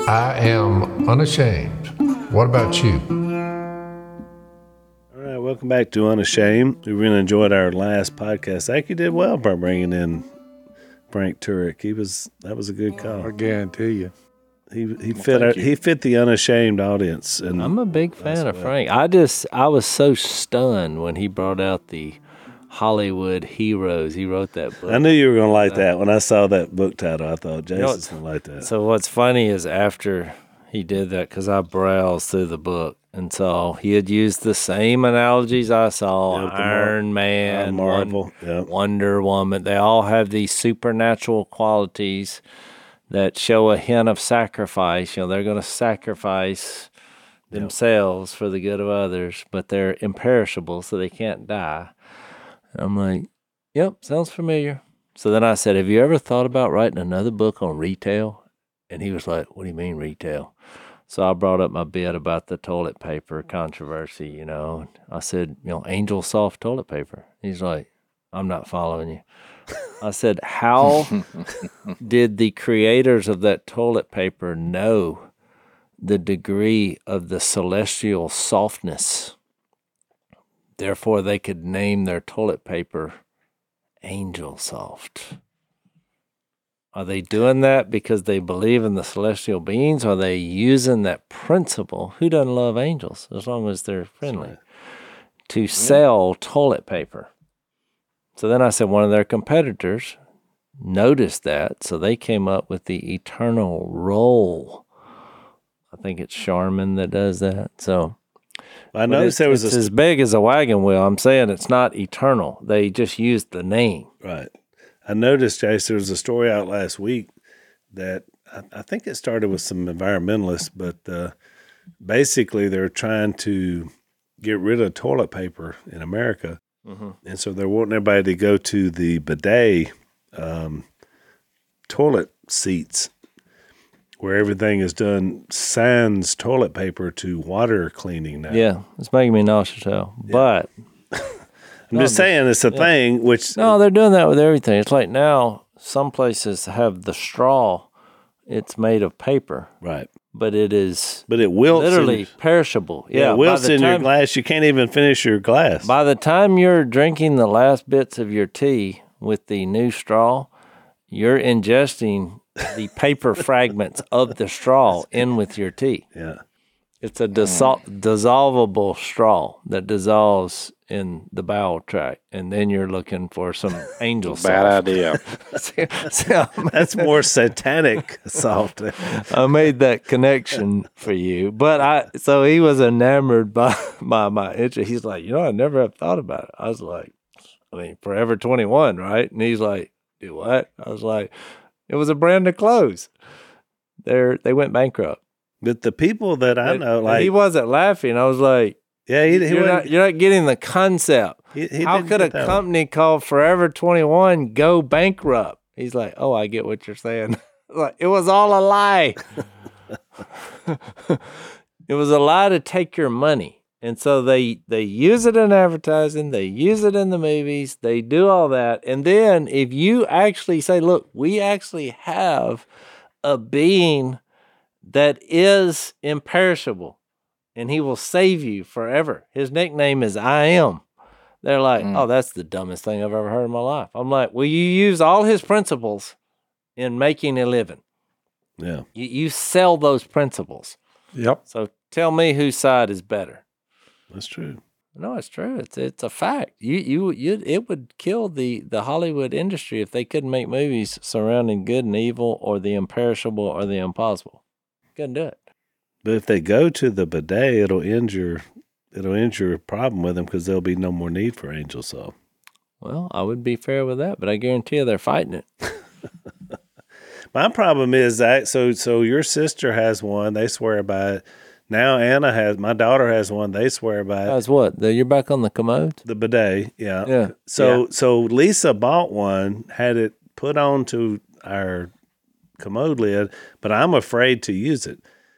I am unashamed. What about you? All right, welcome back to Unashamed. We really enjoyed our last podcast. I think you did well by bringing in Frank Turek. That was a good call. I guarantee you. He fit the Unashamed audience. And I'm a big fan of Frank. I was so stunned when he brought out the Hollywood Heroes. He wrote that book. I knew you were going to like that. When I saw that book title, I thought Jason's going to like that. So what's funny is after he did that, because I browsed through the book, and so he had used the same analogies I saw. Yep, Iron Man, Marvel, Wonder Woman. They all have these supernatural qualities that show a hint of sacrifice. You know, they're going to sacrifice themselves for the good of others, but they're imperishable, so they can't die. And I'm like, yep, sounds familiar. So then I said, have you ever thought about writing another book on retail? And he was like, what do you mean retail? So I brought up my bit about the toilet paper controversy, you know. I said, Angel Soft toilet paper. He's like, I'm not following you. I said, how did the creators of that toilet paper know the degree of the celestial softness? Therefore, they could name their toilet paper Angel Soft. Are they doing that because they believe in the celestial beings? Or are they using that principle? Who doesn't love angels as long as they're friendly? Right. To sell toilet paper. So then I said one of their competitors noticed that, so they came up with the Eternal Roll. I think it's Charmin that does that. So I noticed it's as big as a wagon wheel. I'm saying it's not eternal. They just used the name. Right. I noticed, Chase, there was a story out last week that I think it started with some environmentalists, but basically they're trying to get rid of toilet paper in America. Mm-hmm. And so they're wanting everybody to go to the bidet toilet seats where everything is done sans toilet paper to water cleaning now. Yeah, it's making me nauseous, but I'm just saying it's a thing, which... No, they're doing that with everything. It's like now some places have the straw. It's made of paper. Right. But it wilts literally perishable. Yeah, it wilts in your glass. You can't even finish your glass. By the time you're drinking the last bits of your tea with the new straw, you're ingesting the paper fragments of the straw in with your tea. Yeah. It's a dissolvable straw that dissolves in the bowel tract, and then you're looking for some angel soft. Bad idea. That's more satanic soft. I made that connection for you, but so he was enamored by my interest. He's like, I never have thought about it. I was like, Forever 21, right? And he's like, do what? I was like, it was a brand of clothes. They went bankrupt. But the people that I know, like, he wasn't laughing. I was like, yeah, you're not getting the concept. How could a company called Forever 21 go bankrupt? He's like, oh, I get what you're saying. Like, it was all a lie. It was a lie to take your money. And so they use it in advertising, they use it in the movies, they do all that. And then if you actually say, look, we actually have a being that is imperishable, and he will save you forever. His nickname is I Am. They're like, oh, that's the dumbest thing I've ever heard in my life. I'm like, well, you use all his principles in making a living. Yeah. You sell those principles. Yep. So tell me whose side is better. That's true. No, it's true. It's a fact. It would kill the Hollywood industry if they couldn't make movies surrounding good and evil or the imperishable or the impossible. Couldn't do it. But if they go to the bidet, it'll end your problem with them because there'll be no more need for Angel Soft. Well, I would be fair with that, but I guarantee you they're fighting it. My problem is that so your sister has one, they swear by it. Now my daughter has one, they swear by it. That's what? You're back on the commode? The bidet, yeah. Yeah. So Lisa bought one, had it put onto our commode lid, but I'm afraid to use it.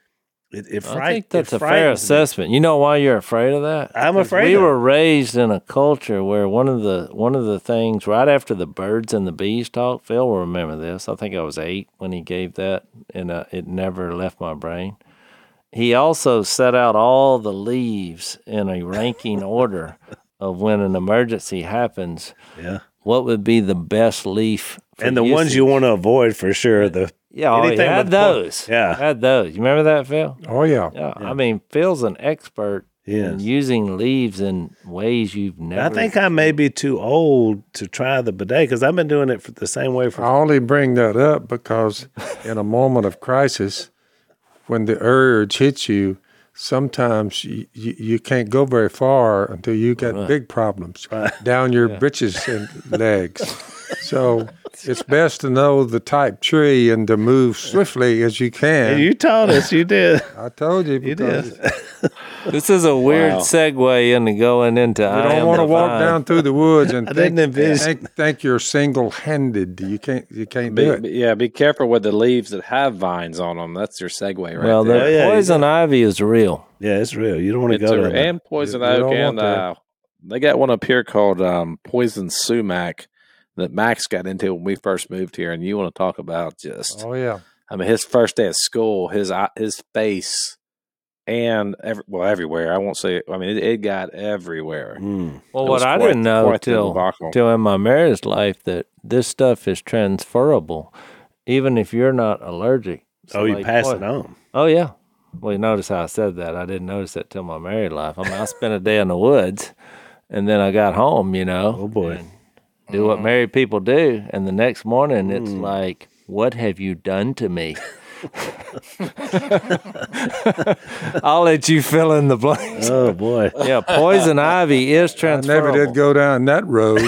I think that's a fair assessment. You know why you're afraid of that? I'm 'Cause afraid we of were raised in a culture where one of the things right after the birds and the bees talk, Phil will remember this. I think I was 8 when he gave that, and it never left my brain. He also set out all the leaves in a ranking order of when an emergency happens. Yeah. What would be the best leaf for And the ones you usage. want to avoid for sure. The Yeah, oh, he anything had with those. yeah. Had those. You remember that, Phil? Oh, yeah. Yeah. I mean, Phil's an expert in Yes. using leaves in ways you've never. I think I may be too old to try the bidet because I've been doing it for the same way for. I only bring that up because in a moment of crisis, when the urge hits you, sometimes you can't go very far until you get big problems down your britches and legs. So it's best to know the type tree and to move swiftly as you can. And you taught us, you did. I told you. You because did. This is a weird segue into going into. You don't want to walk down through the woods and didn't envision- think you're single-handed. You can't do it. Be careful with the leaves that have vines on them. That's your segue right Well, there. the yeah, poison ivy is real. Yeah, it's real. You don't want to It's go to that. and poison You oak, don't and want that. they got one up here called poison sumac that Max got into when we first moved here. And you want to talk about just, Oh, yeah. I mean, his first day at school, his face, and everywhere. I won't say it. I mean, it got everywhere. Mm. Well, It what was I quite- didn't know quite the till debacle. in my marriage life that this stuff is transferable, even if you're not allergic. So Oh, you like, pass boy- it on. Oh yeah. Well, you notice how I said that. I didn't notice that till my married life. I mean, I spent a day in the woods, and then I got home. Oh boy. and do what married people do, and the next morning it's like, "What have you done to me?" I'll let you fill in the blanks. Oh boy. Yeah, poison ivy is I transferable. never did go down that road.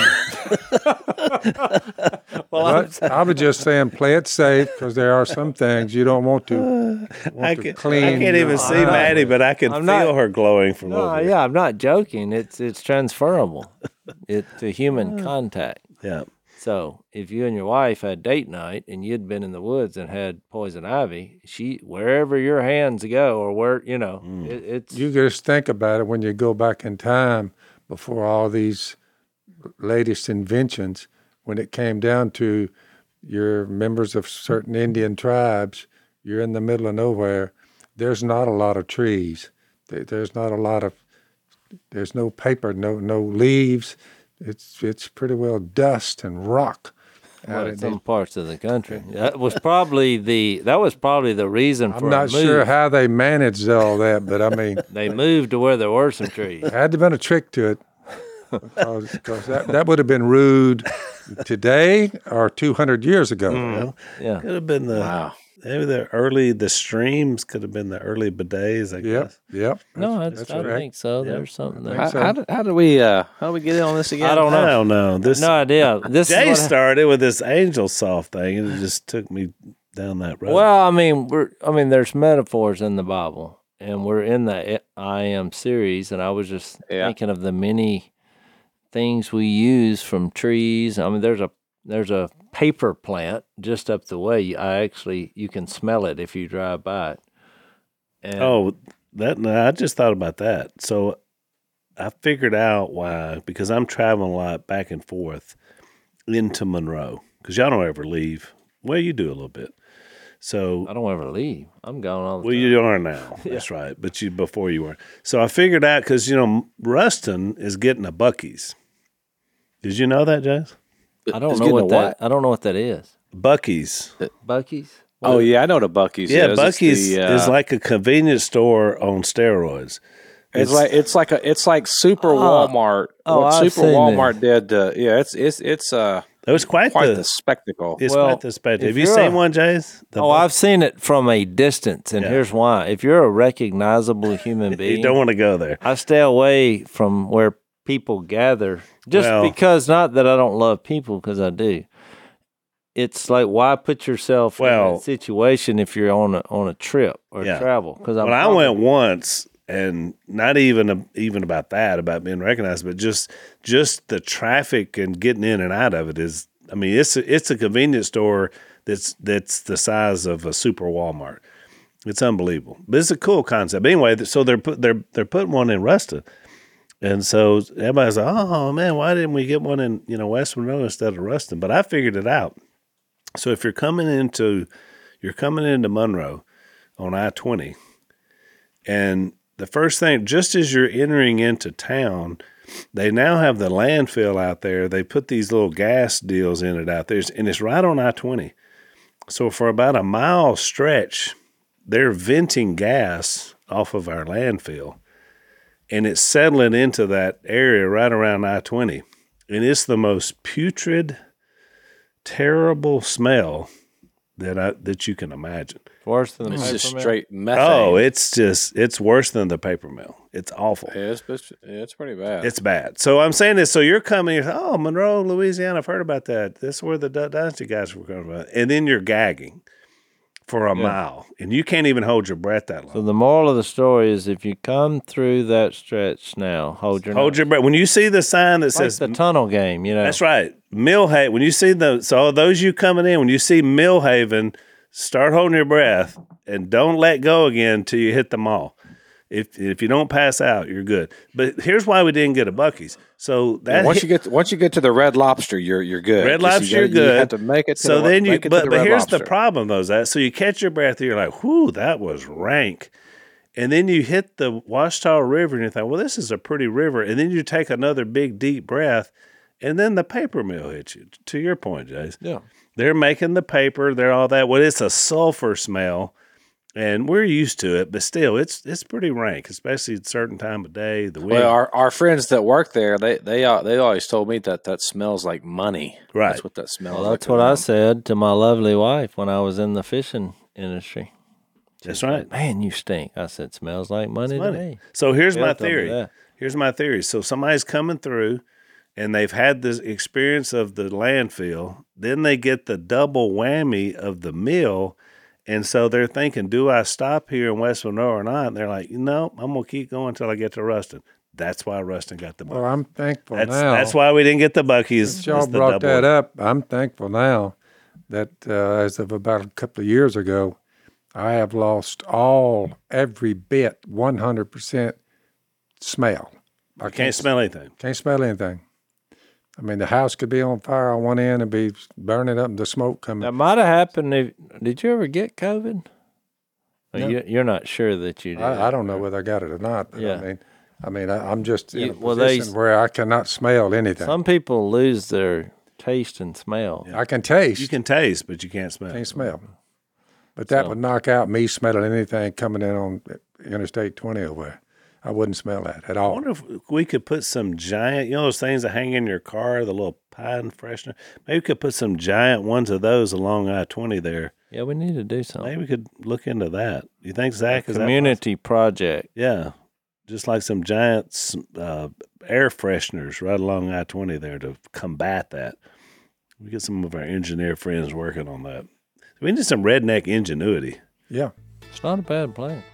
Well, But I was just saying, play it safe because there are some things you don't want to, I to can't clean. even your see eye Maddie, with. but I can I'm feel not- her glowing from no, over here. yeah, I'm not joking. It's transferable. It's a human contact. Yeah. So if you and your wife had date night and you'd been in the woods and had poison ivy, wherever your hands go or where it's You just think about it when you go back in time before all these latest inventions, when it came down to you're members of certain Indian tribes, you're in the middle of nowhere, there's not a lot of trees. There's not a lot of, there's no paper, no leaves. It's pretty well dust and rock. out in in some these- parts of the country. That was probably the reason for I'm not a move. sure how they managed all that, but I mean, They moved to where there were some trees. had to been a trick to it, because that would have been rude today or 200 years ago. Yeah. Could have been maybe the streams could have been the early bidets, I guess. Yep. No, I that's don't correct. think so. There's something there. think so. How do we get in on this again? I don't know. I don't know. This No idea. This Jay is what started with this angel soft thing, and it just took me down that road. Well, I mean, there's metaphors in the Bible, and we're in the I Am series, and I was just thinking of the many things we use from trees. I mean, there's a paper plant just up the way. You can smell it if you drive by it. And I just thought about that. So I figured out why, because I'm traveling a lot back and forth into Monroe, because y'all don't ever leave. Well, you do a little bit. So I don't ever leave. I'm gone all the well, time. you are now. That's right. But before you weren't. So I figured out because Ruston is getting a Buc-ee's. Did you know that, Jess? I don't It's know getting what a that. what? I don't know what that is. Buc-ee's. Buc-ee's. Oh yeah, I know the Buc-ee's. Yeah, is. It's Buc-ee's the, is like a convenience store on steroids. it's like Super Walmart. oh, What I've Super seen Walmart did. It's It was quite the the spectacle. It's Well, quite the spectacle. if Have you you're seen a- one, Jace? I've seen it from a distance, and Yeah. here's why. If you're a recognizable human being, You don't want to go there. I stay away from where people gather just Well- because, not that I don't love people, because I do. It's like, why put yourself in Well- that situation if you're on a trip or Yeah. travel? Because When I went once, and not even about that, about being recognized, but just the traffic and getting in and out of it is. I mean, it's a convenience store that's the size of a super Walmart, It's unbelievable. But it's a cool concept. Anyway, so they're putting one in Ruston. And so everybody's like, oh, man, why didn't we get one in, West Monroe instead of Ruston? But I figured it out. So if you're coming into Monroe on I-20, and the first thing, just as you're entering into town, they now have the landfill out there. They put these little gas deals in it out there, and it's right on I-20. So for about a mile stretch, they're venting gas off of our landfill, and it's settling into that area right around I-20. And it's the most putrid, terrible smell that you can imagine. Worse than the It's paper just mill? straight methane. Oh, it's worse than the paper mill. It's awful. Yeah, it's pretty bad. It's bad. So I'm saying this. So you're coming, Monroe, Louisiana, I've heard about that. This is where the Duck Dynasty guys were coming from. And then you're gagging for a mile, and you can't even hold your breath that long. So the moral of the story is, if you come through that stretch now, hold your breath. When you see the sign that like says the tunnel game, That's right, Millhaven. When you see those you coming in, when you see Millhaven, start holding your breath and don't let go again till you hit the mall. If you don't pass out, you're good. But here's why we didn't get a Buc-ee's. So that once you get to the Red Lobster, you're good. Red Lobster, you're good. You have to make it. But here's the problem though, Zach. So you catch your breath, and you're like, "Whew, that was rank." And then you hit the Ouachita River, and you think, "Well, this is a pretty river." And then you take another big deep breath, and then the paper mill hits you. To your point, Jace. Yeah. They're making the paper. They're all that. Well, it's a sulfur smell. And we're used to it, but still, it's pretty rank, especially at a certain time of day. Well, our friends that work there, they always told me that smells like money. Right. That's what that smells Well, like. that's what I said to my lovely wife when I was in the fishing industry. That's right. Man, you stink. I said, smells like money to me. So here's Yeah, my tell me theory. that. Here's my theory. So somebody's coming through, and they've had this experience of the landfill. Then they get the double whammy of the mill. And so they're thinking, do I stop here in West Monroe or not? And they're like, no, I'm going to keep going until I get to Ruston. That's why Ruston got the Buc-ee's. Well, I'm thankful now. That's why we didn't get the Buc-ee's. Since y'all brought that up, I'm thankful now that as of about a couple of years ago, I have lost every bit, 100% smell. I can't smell anything. Can't smell anything. I mean, the house could be on fire on one end and be burning up and the smoke coming. That might have happened. Did you ever get COVID? No. You're not sure that you did. I don't know whether I got it or not. But Yeah. I'm just in a well, position where I cannot smell anything. Some people lose their taste and smell. I can taste. You can taste, but you can't smell. Can't smell. But that would knock out me smelling anything coming in on Interstate 20 over there. I wouldn't smell that at I all. wonder if we could put some giant, those things that hang in your car, the little pine freshener. Maybe we could put some giant ones of those along I-20 there. Yeah, we need to do something. Maybe we could look into that. You think, Zach, is Community project. Yeah, just like some giant air fresheners right along I-20 there to combat that. We get some of our engineer friends working on that. We need some redneck ingenuity. Yeah. It's not a bad plan.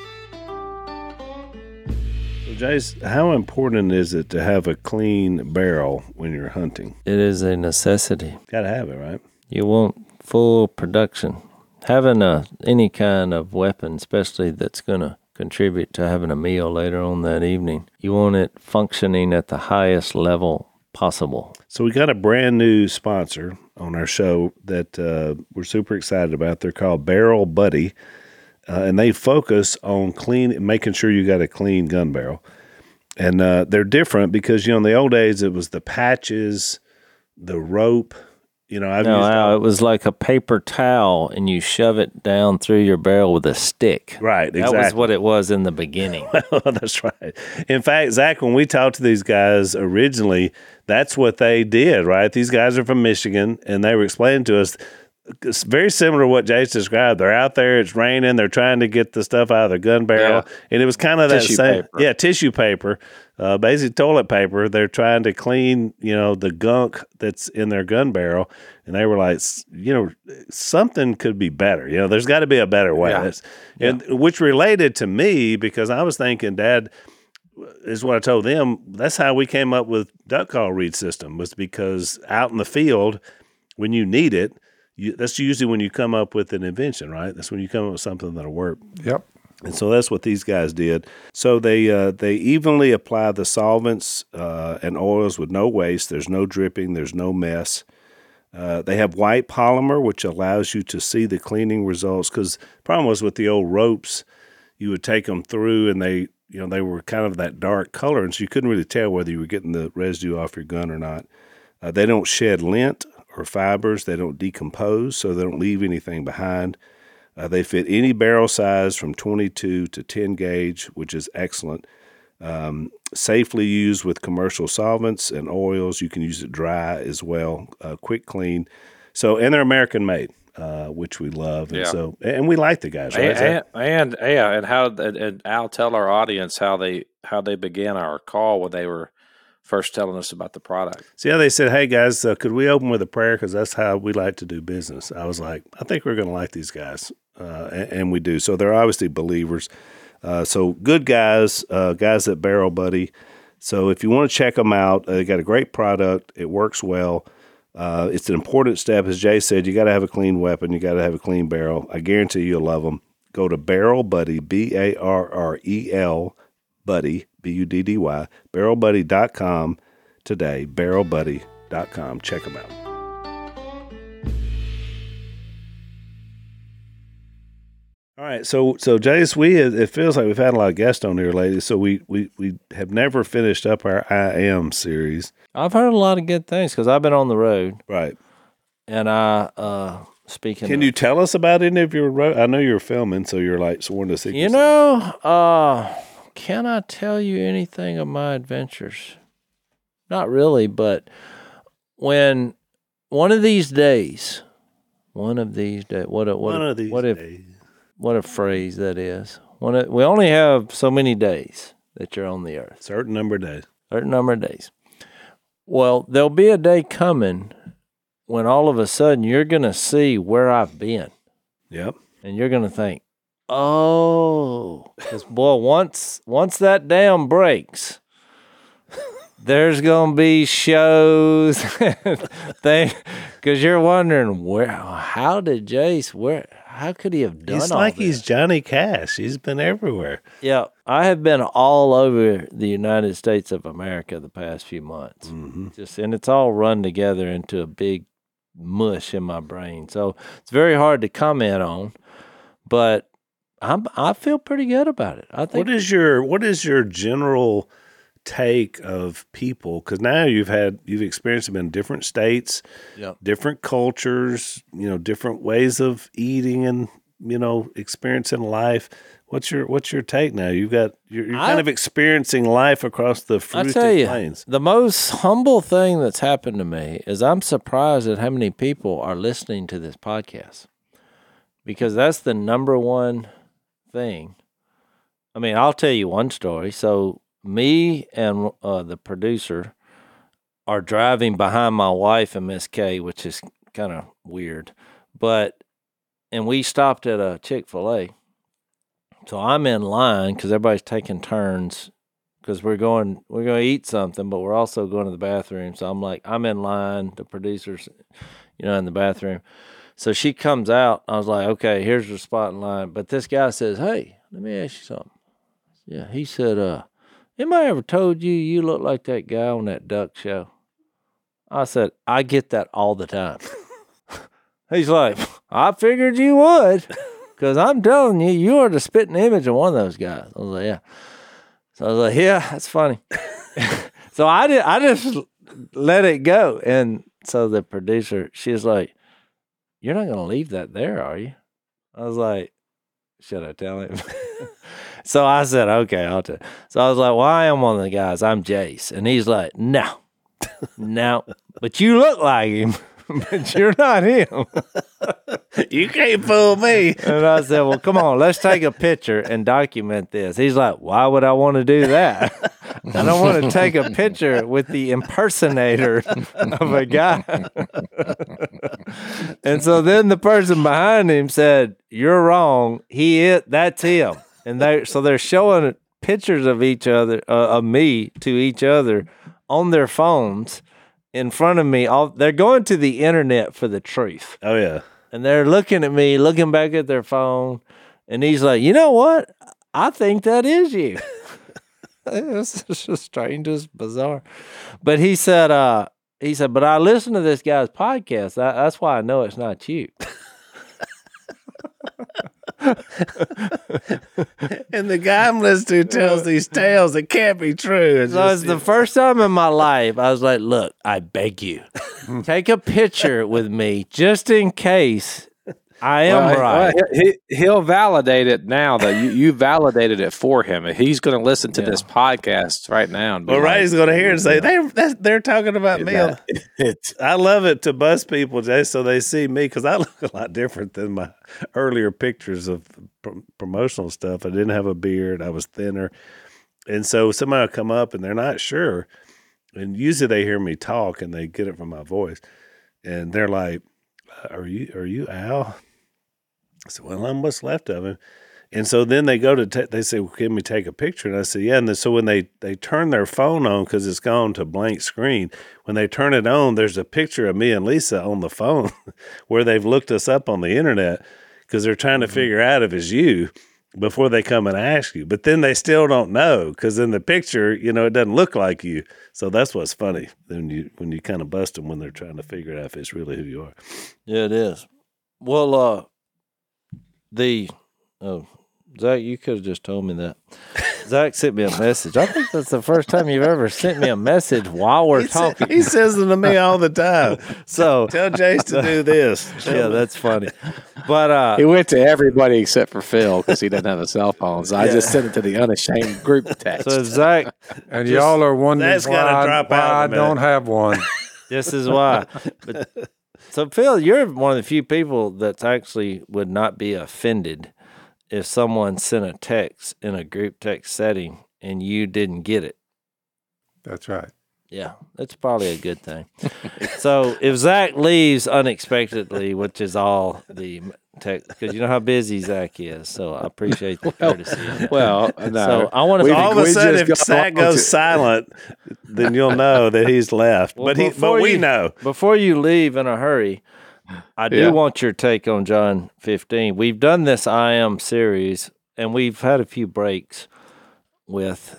So, Jace, how important is it to have a clean barrel when you're hunting? It is a necessity. Got to have it, right? You want full production. Having any kind of weapon, especially that's going to contribute to having a meal later on that evening, you want it functioning at the highest level possible. So we got a brand new sponsor on our show that we're super excited about. They're called Barrel Buddy, and they focus on making sure you got a clean gun barrel. And they're different because, in the old days, it was the patches, the rope. It was like a paper towel, and you shove it down through your barrel with a stick. Right, exactly. That was what it was in the beginning. That's right. In fact, Zach, when we talked to these guys originally, that's what they did, right? These guys are from Michigan, and they were explaining to us, it's very similar to what Jace described. They're out there, it's raining, they're trying to get the stuff out of their gun barrel, and it was kind of Tissue paper. tissue paper, basically toilet paper. They're trying to clean, the gunk that's in their gun barrel, and they were like, something could be better. There's got to be a better way. Yeah. And which related to me because I was thinking, Dad, is what I told them. That's how we came up with duck call read system, was because out in the field when you need it, that's usually when you come up with an invention, right? That's when you come up with something that'll work. Yep. And so that's what these guys did. So they evenly apply the solvents and oils with no waste. There's no dripping. There's no mess. They have white polymer, which allows you to see the cleaning results. Because the problem was with the old ropes, you would take them through, and they were kind of that dark color, and so you couldn't really tell whether you were getting the residue off your gun or not. They don't shed lint or fibers. They don't decompose, so they don't leave anything behind. They fit any barrel size from 22 to 10 gauge, which is excellent. Safely used with commercial solvents and oils. You can use it dry as well. Quick clean. So, and they're American made, which we love. And and we like the guys, right? And I'll tell our audience how they began our call when they were first telling us about the product. So yeah, they said, "Hey guys, could we open with a prayer? Because that's how we like to do business." I was like, "I think we're going to like these guys," and we do. So they're obviously believers. So good guys, guys at Barrel Buddy. So if you want to check them out, they got a great product. It works well. It's an important step, as Jay said. You got to have a clean weapon. You got to have a clean barrel. I guarantee you'll love them. Go to Barrel Buddy, BARREL Buddy, BUDDY, barrelbuddy.com today, barrelbuddy.com. Check them out. All right, so Jace, it feels like we've had a lot of guests on here lately, so we have never finished up our I Am series. I've heard a lot of good things because I've been on the road. Right. And Can you tell us about any of your road? I know you're filming, so you're like sworn to secrecy. Can I tell you anything of my adventures? Not really, but when one of these days, what a phrase that is. We only have so many days that you're on the earth. Certain number of days. Well, there'll be a day coming when all of a sudden you're going to see where I've been. Yep. And you're going to think, oh, because boy, once that dam breaks, there's going to be shows, because you're wondering, how did Jace, how could he have done He's all like this? He's Johnny Cash. He's been everywhere. Yeah, I have been all over the United States of America the past few months. Mm-hmm. And it's all run together into a big mush in my brain. So it's very hard to comment on, but I feel pretty good about it. I think. What is your general take of people? Because now you've experienced them in different states, different cultures, different ways of eating and experiencing life. What's your take now? You're kind of experiencing life across the fruited plains. The most humble thing that's happened to me is I'm surprised at how many people are listening to this podcast, because that's the number one thing. I mean, I'll tell you one story. So me and the producer are driving behind my wife and Miss Kay, which is kind of weird, and we stopped at a Chick-fil-A. So I'm in line because everybody's taking turns because we're going to eat something, but we're also going to the bathroom. So I'm in line, the producer's, in the bathroom. So she comes out. I was like, okay, here's your spot in line. But this guy says, hey, let me ask you something. Yeah, he said, anybody ever told you look like that guy on that duck show? I said, I get that all the time. He's like, I figured you would, because I'm telling you, you are the spitting image of one of those guys. I was like, yeah. So I was like, yeah, that's funny. So I just let it go. And so the producer, she's like, you're not going to leave that there, are you? I was like, should I tell him? So I said, okay, I'll tell. So I was like, well, I am one of the guys. I'm Jace. And he's like, no, but you look like him, but you're not him. You can't fool me. And I said, well, come on, let's take a picture and document this. He's like, why would I want to do that? I don't want to take a picture with the impersonator of a guy. And so then the person behind him said, you're wrong. That's him. And they're showing pictures of each other, of me to each other on their phones in front of me. They're going to the internet for the truth. Oh yeah. And they're looking at me, looking back at their phone. And he's like, you know what? I think that is you. It's just strange, just bizarre. But he said, but I listened to this guy's podcast. That's why I know it's not you. And the guy I'm listening to tells these tales that can't be true. So it's the first time in my life I was like, look, I beg you, take a picture with me just in case I am right. He'll validate it now that you validated it for him. He's going to listen to this podcast right now. And well, Ray's going to hear it and say, they're talking about me. I love it to bust people, Jay, so they see me, because I look a lot different than my earlier pictures of promotional stuff. I didn't have a beard. I was thinner. And so somebody will come up and they're not sure. And usually they hear me talk and they get it from my voice. And they're like, are you Al? I said, well, I'm what's left of him. And so then they go to, they say, well, can we take a picture? And I said, yeah. And then, so when they turn their phone on, because it's gone to blank screen, when they turn it on, there's a picture of me and Lisa on the phone where they've looked us up on the internet because they're trying to figure out if it's you before they come and ask you. But then they still don't know, because in the picture, it doesn't look like you. So that's what's funny when you kind of bust them when they're trying to figure out if it's really who you are. Yeah, it is. Well, Zach, you could have just told me that. Zach sent me a message. I think that's the first time you've ever sent me a message while we're talking. He says them to me all the time. So tell Jace to do this. Yeah, that's funny. But he went to everybody except for Phil because he doesn't have a cell phone. So I just sent it to the Unashamed group text. So Zach, and y'all are wondering why I don't have one. This is why. So Phil, you're one of the few people that actually would not be offended if someone sent a text in a group text setting and you didn't get it. That's right. Yeah, that's probably a good thing. So if Zach leaves unexpectedly, which is all the text, because you know how busy Zach is, so I appreciate the courtesy. Well, no. So I want to. All of a sudden, if Zach goes silent, then you'll know that he's left. Well, but we know. Before you leave in a hurry, I do want your take on John 15. We've done this I Am series, and we've had a few breaks with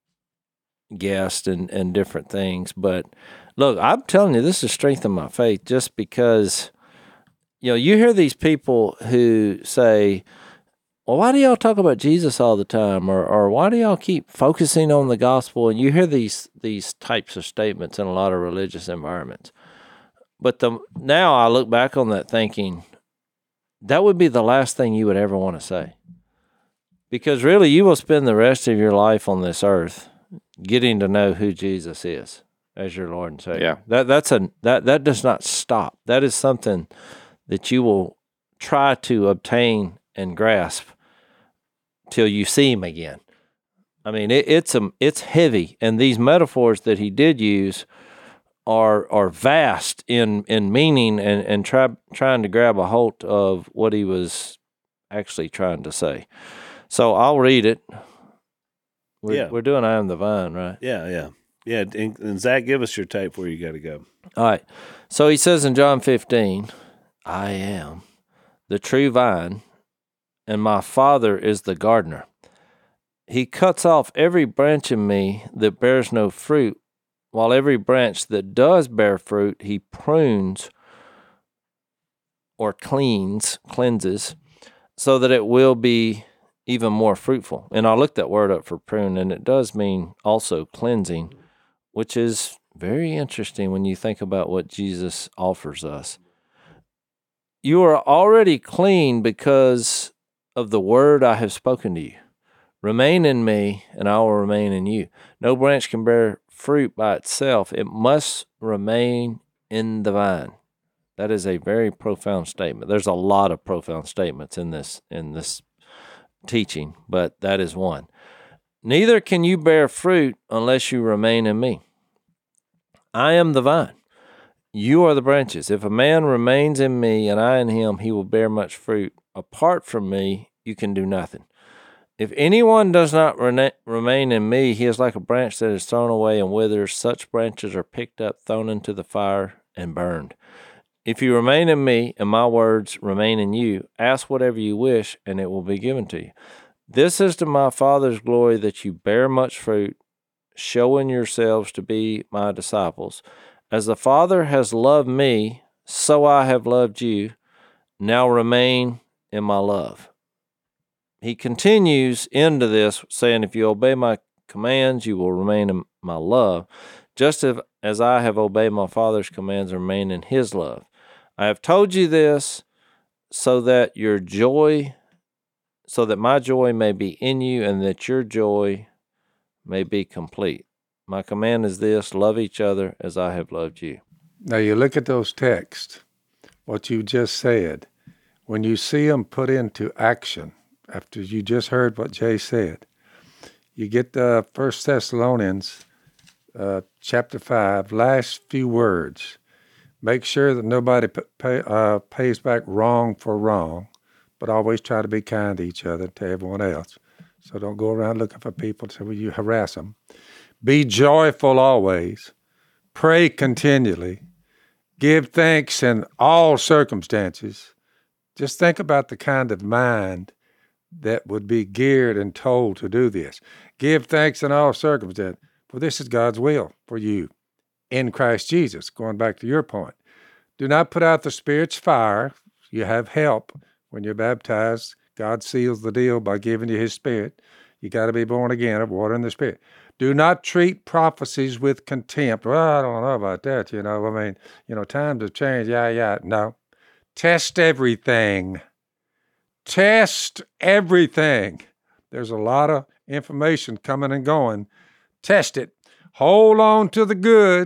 guests and different things. But look, I'm telling you, this is strengthening my faith, just because, you hear these people who say, well, why do y'all talk about Jesus all the time? Or why do y'all keep focusing on the gospel? And you hear these types of statements in a lot of religious environments. But now I look back on that thinking, that would be the last thing you would ever want to say. Because really, you will spend the rest of your life on this earth getting to know who Jesus is as your Lord and Savior. Yeah. That does not stop. That is something that you will try to obtain and grasp till you see him again. I mean, it's heavy, and these metaphors that he did use are vast in meaning and trying to grab a hold of what he was actually trying to say. So I'll read it. We're doing I Am the Vine, right? Yeah. And Zach, give us your tape where you got to go. All right. So he says in John 15, I am the true vine, and my Father is the gardener. He cuts off every branch in me that bears no fruit, while every branch that does bear fruit, he prunes or cleanses, so that it will be even more fruitful. And I looked that word up for prune, and it does mean also cleansing, which is very interesting when you think about what Jesus offers us. You are already clean because of the word I have spoken to you. Remain in me, and I will remain in you. No branch can bear fruit by itself. It must remain in the vine. That is a very profound statement. There's a lot of profound statements in this teaching, but that is one. Neither can you bear fruit unless you remain in me. I am the vine. You are the branches. If a man remains in me and I in him, he will bear much fruit. Apart from me, you can do nothing. If anyone does not remain in me, he is like a branch that is thrown away and withers. Such branches are picked up, thrown into the fire, and burned. If you remain in me, and my words remain in you, ask whatever you wish, and it will be given to you. This is to my Father's glory, that you bear much fruit, showing yourselves to be my disciples. As the Father has loved me, so I have loved you. Now remain in my love. He continues into this saying, if you obey my commands, you will remain in my love, just as I have obeyed my Father's commands and remain in his love. I have told you this so that my joy may be in you and that your joy may be complete. My command is this: love each other as I have loved you. Now you look at those texts, what you just said, when you see them put into action, after you just heard what Jay said, you get 1 Thessalonians chapter 5, last few words. Make sure that nobody pays back wrong for wrong, but always try to be kind to each other, to everyone else. So don't go around looking for people so you harass them. Be joyful always. Pray continually. Give thanks in all circumstances. Just think about the kind of mind that would be geared and told to do this. Give thanks in all circumstances, for this is God's will for you in Christ Jesus. Going back to your point. Do not put out the Spirit's fire. You have help when you're baptized. God seals the deal by giving you his Spirit. You got to be born again of water and the Spirit. Do not treat prophecies with contempt. Well, I don't know about that, times have changed. No. Test everything. Test everything. There's a lot of information coming and going. Test it. Hold on to the good.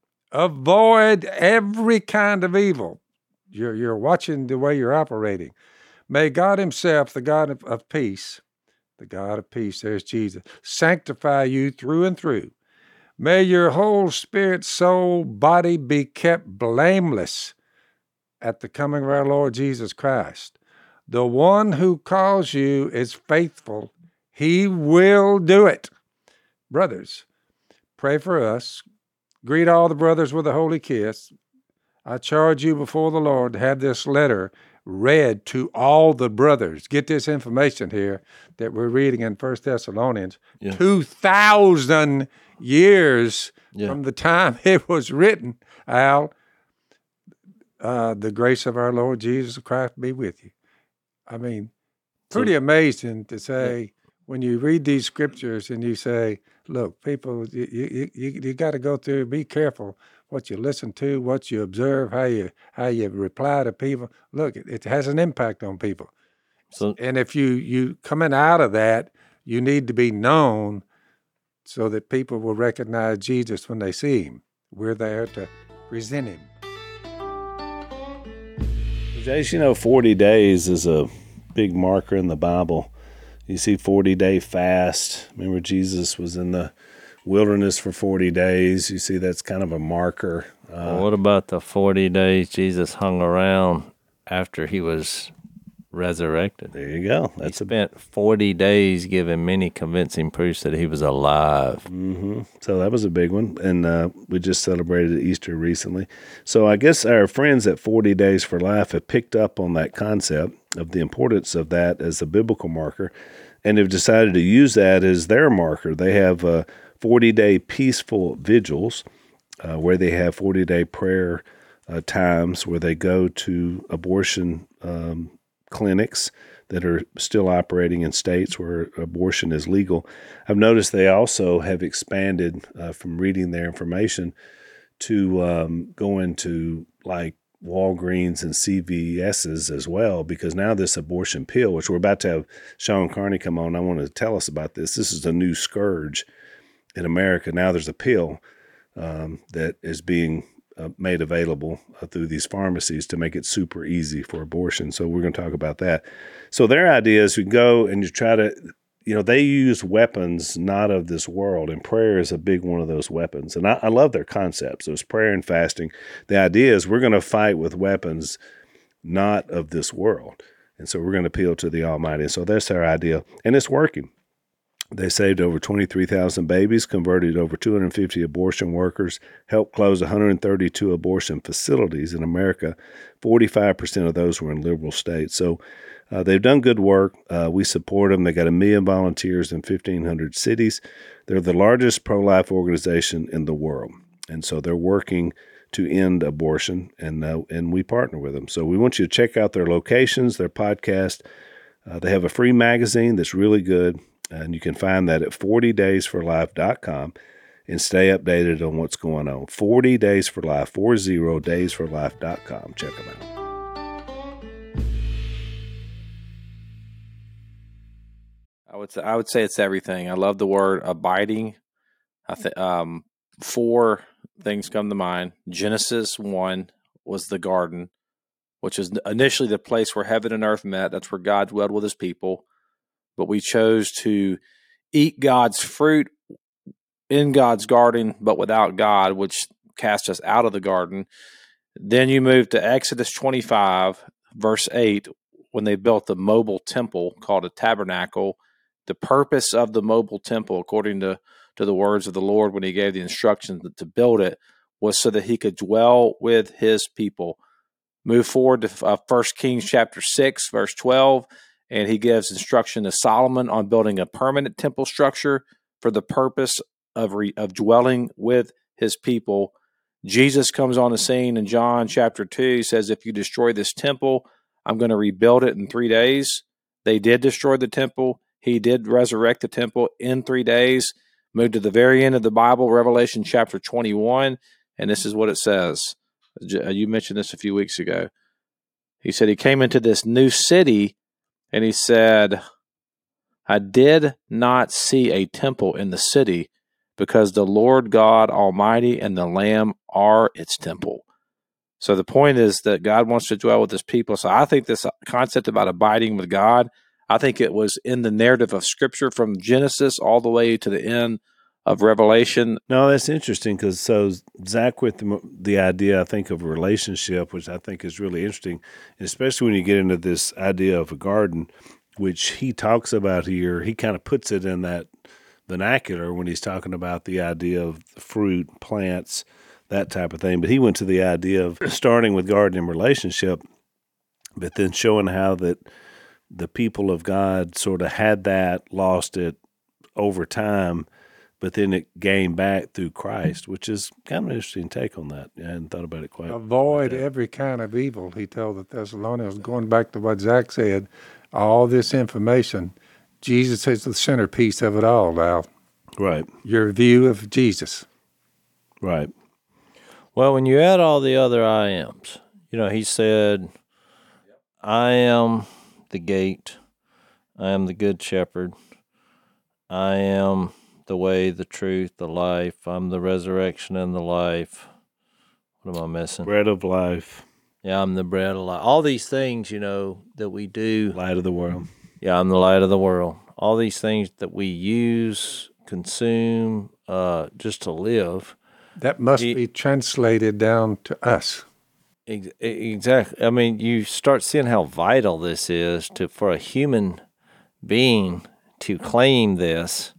Avoid every kind of evil. You're watching the way you're operating. May God himself, the God of peace, there's Jesus, sanctify you through and through. May your whole spirit, soul, body be kept blameless at the coming of our Lord Jesus Christ. The one who calls you is faithful. He will do it. Brothers, pray for us. Greet all the brothers with a holy kiss. I charge you before the Lord to have this letter read to all the brothers. Get this information here that we're reading in 1 Thessalonians. Yeah. 2,000 years from the time it was written, Al. The grace of our Lord Jesus Christ be with you. I mean, pretty amazing to say when you read these scriptures and you say, look, people, you got to go through, be careful what you listen to, what you observe, how you reply to people. Look, it has an impact on people. And if you coming out of that, you need to be known so that people will recognize Jesus when they see him. We're there to present him. Jace, 40 days is a big marker in the Bible. You see 40-day fast. Remember, Jesus was in the wilderness for 40 days. You see that's kind of a marker. What about the 40 days Jesus hung around after he was resurrected? There you go. He spent 40 days giving many convincing proofs that he was alive. Mm-hmm. So that was a big one, and we just celebrated Easter recently. So I guess our friends at 40 Days for Life have picked up on that concept of the importance of that as a biblical marker, and have decided to use that as their marker. They have 40-day peaceful vigils where they have 40-day prayer times where they go to abortion clinics that are still operating in states where abortion is legal. I've noticed they also have expanded from reading their information to go into like Walgreens and CVS's as well, because now this abortion pill, which we're about to have Sean Carney come on, I want to tell us about this. This is a new scourge in America. Now there's a pill that is being made available through these pharmacies to make it super easy for abortion. So we're going to talk about that. So their idea is you go and you try to, they use weapons not of this world, and prayer is a big one of those weapons. And I love their concepts. So it's prayer and fasting. The idea is we're going to fight with weapons not of this world. And so we're going to appeal to the Almighty. And so that's our idea. And it's working. They saved over 23,000 babies, converted over 250 abortion workers, helped close 132 abortion facilities in America. 45% of those were in liberal states. So they've done good work. We support them. They got 1 million volunteers in 1,500 cities. They're the largest pro-life organization in the world. And so they're working to end abortion, and we partner with them. So we want you to check out their locations, their podcast. They have a free magazine that's really good. And you can find that at 40daysforlife.com and stay updated on what's going on. 40 Days for Life, 40daysforlife.com. Check them out. I would say it's everything. I love the word abiding. Four things come to mind. Genesis 1 was the garden, which is initially the place where heaven and earth met. That's where God dwelled with his people. But we chose to eat God's fruit in God's garden, but without God, which cast us out of the garden. Then you move to Exodus 25, verse 8, when they built the mobile temple called a tabernacle. The purpose of the mobile temple, according to the words of the Lord when he gave the instructions to build it, was so that he could dwell with his people. Move forward to 1 Kings chapter 6, verse 12. And he gives instruction to Solomon on building a permanent temple structure for the purpose of dwelling with his people. Jesus comes on the scene in John chapter 2. He says, if you destroy this temple, I'm going to rebuild it in 3 days. They did destroy the temple. He did resurrect the temple in 3 days. Move to the very end of the Bible, Revelation chapter 21, and this is what it says. You mentioned this a few weeks ago. He said he came into this new city, and he said, I did not see a temple in the city, because the Lord God Almighty and the Lamb are its temple. So the point is that God wants to dwell with his people. So I think this concept about abiding with God, I think it was in the narrative of Scripture from Genesis all the way to the end of Revelation. No, that's interesting, because so Zach with the idea, I think, of a relationship, which I think is really interesting, and especially when you get into this idea of a garden, which he talks about here. He kind of puts it in that vernacular when he's talking about the idea of fruit, plants, that type of thing. But he went to the idea of starting with garden and relationship, but then showing how that the people of God sort of had that, lost it over time, but then it gained back through Christ, which is kind of an interesting take on that. I hadn't thought about it quite. Avoid every kind of evil, he told the Thessalonians. Going back to what Zach said, all this information, Jesus is the centerpiece of it all, Al. Right. Your view of Jesus. Right. Well, when you add all the other I ams, he said, I am the gate, I am the good shepherd, I am the way, the truth, the life, I'm the resurrection and the life. What am I missing? Bread of life. Yeah, I'm the bread of life. All these things, that we do. Light of the world. Yeah, I'm the light of the world. All these things that we use, consume, just to live. That must be translated down to us. Exactly. I mean, you start seeing how vital this is for a human being to claim this.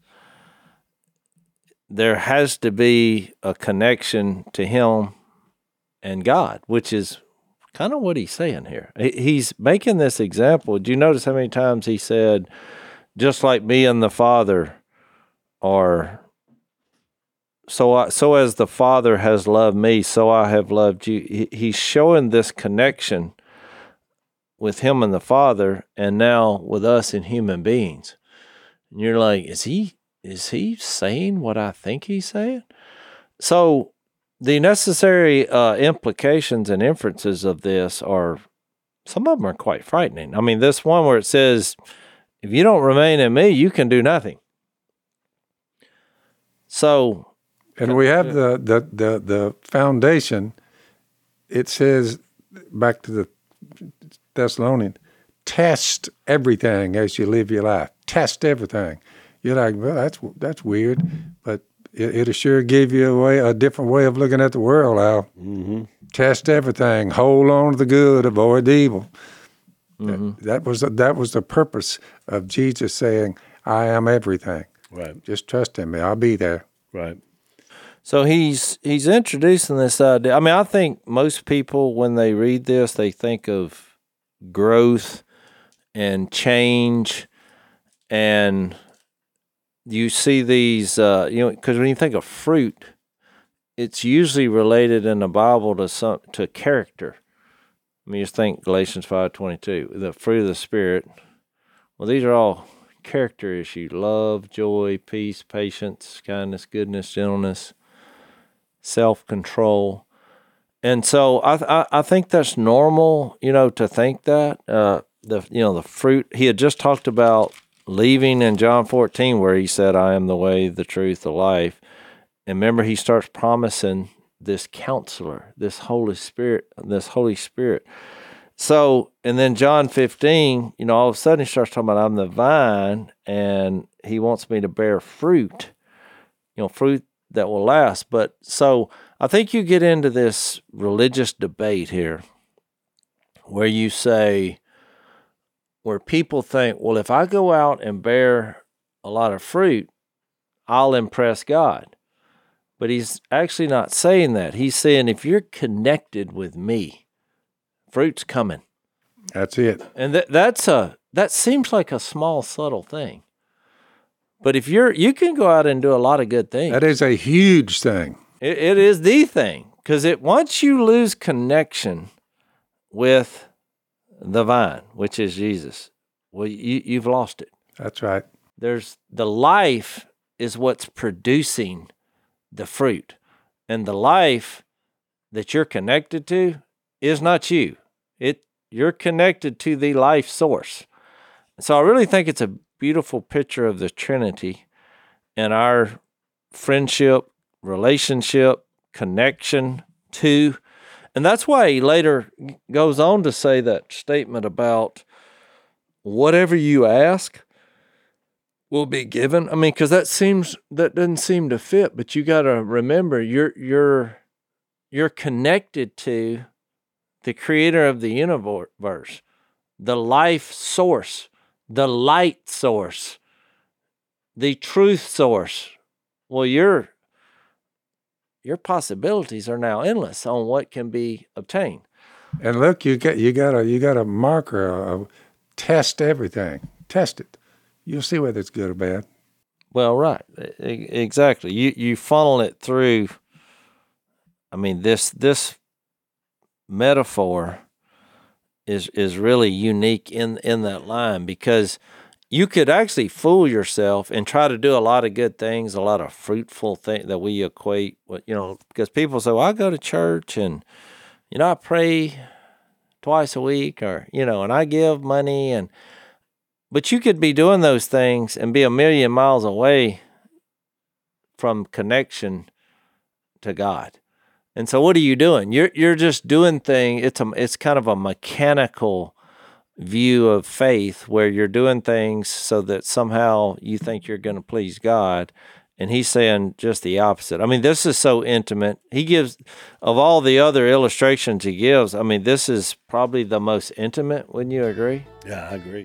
There has to be a connection to him and God, which is kind of what he's saying here. He's making this example. Do you notice how many times he said, just like me and the Father are, so as the Father has loved me, so I have loved you. He's showing this connection with him and the Father, and now with us in human beings. And you're like, is he saying what I think he's saying? So the necessary implications and inferences of this some of them are quite frightening. I mean, this one where it says, if you don't remain in me, you can do nothing. So, and we have the foundation. It says, back to the Thessalonians, test everything as you live your life. Test everything. You're like, well, that's weird, but it'll sure give you a different way of looking at the world, Al. Mm-hmm. Test everything. Hold on to the good. Avoid the evil. That was the purpose of Jesus saying, "I am everything. Right. Just trust in me. I'll be there." Right. So he's introducing this idea. I mean, I think most people, when they read this, they think of growth and change, and you see these, because when you think of fruit, it's usually related in the Bible to character. I mean, just think Galatians 5:22, the fruit of the Spirit. Well, these are all character issues: love, joy, peace, patience, kindness, goodness, gentleness, self-control. And so I think that's normal, to think that. The fruit, he had just talked about leaving in John 14 where he said, "I am the way, the truth, the life." And remember, he starts promising this counselor, this Holy Spirit. So, and then John 15, all of a sudden he starts talking about, "I'm the vine, and he wants me to bear fruit, fruit that will last." But so I think you get into this religious debate here where people think, well, if I go out and bear a lot of fruit, I'll impress God. But he's actually not saying that. He's saying, if you're connected with me, fruit's coming. That's it. And that seems like a small, subtle thing. But if you can go out and do a lot of good things. That is a huge thing. It is the thing, because once you lose connection with the vine, which is Jesus, well, you've lost it. That's right. There's the life is what's producing the fruit, and the life that you're connected to is not you. You're connected to the life source. So I really think it's a beautiful picture of the Trinity and our friendship, relationship, connection to. And that's why he later goes on to say that statement about whatever you ask will be given. I mean, because that doesn't seem to fit, but you got to remember you're connected to the creator of the universe, the life source, the light source, the truth source. Well, your possibilities are now endless on what can be obtained. And look, you got a marker. Test everything. Test it. You'll see whether it's good or bad. Well, right, exactly. You funnel it through. I mean, this metaphor is really unique in that line, because you could actually fool yourself and try to do a lot of good things, a lot of fruitful things that we equate with, because people say, well, I go to church and, I pray twice a week, or, and I give money, but you could be doing those things and be a million miles away from connection to God. And so what are you doing? You're just doing things. It's kind of a mechanical view of faith where you're doing things so that somehow you think you're going to please God. And he's saying just the opposite. I mean, this is so intimate. He gives, of all the other illustrations he gives, I mean, this is probably the most intimate. Wouldn't you agree? Yeah, I agree.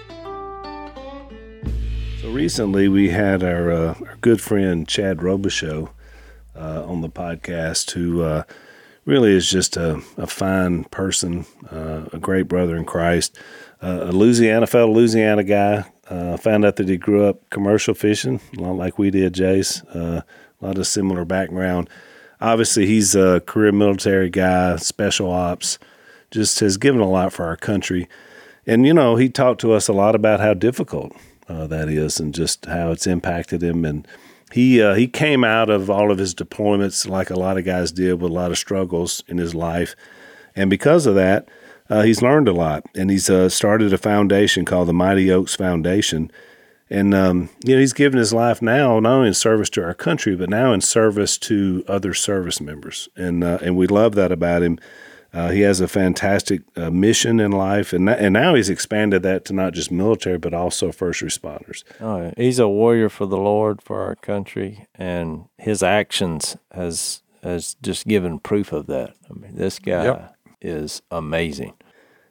So recently we had our good friend Chad Robichaux on the podcast, who really is just a fine person, a great brother in Christ, a fellow Louisiana guy. Found out that he grew up commercial fishing, a lot like we did, Jace, a lot of similar background. Obviously, he's a career military guy, special ops, just has given a lot for our country. And, he talked to us a lot about how difficult that is and just how it's impacted him. And he came out of all of his deployments like a lot of guys did, with a lot of struggles in his life. And because of that, he's learned a lot. And he's started a foundation called the Mighty Oaks Foundation. And, he's given his life now not only in service to our country, but now in service to other service members. And we love that about him. He has a fantastic mission in life, and now he's expanded that to not just military, but also first responders. Oh, yeah. He's a warrior for the Lord, for our country, and his actions has just given proof of that. I mean, this guy is amazing.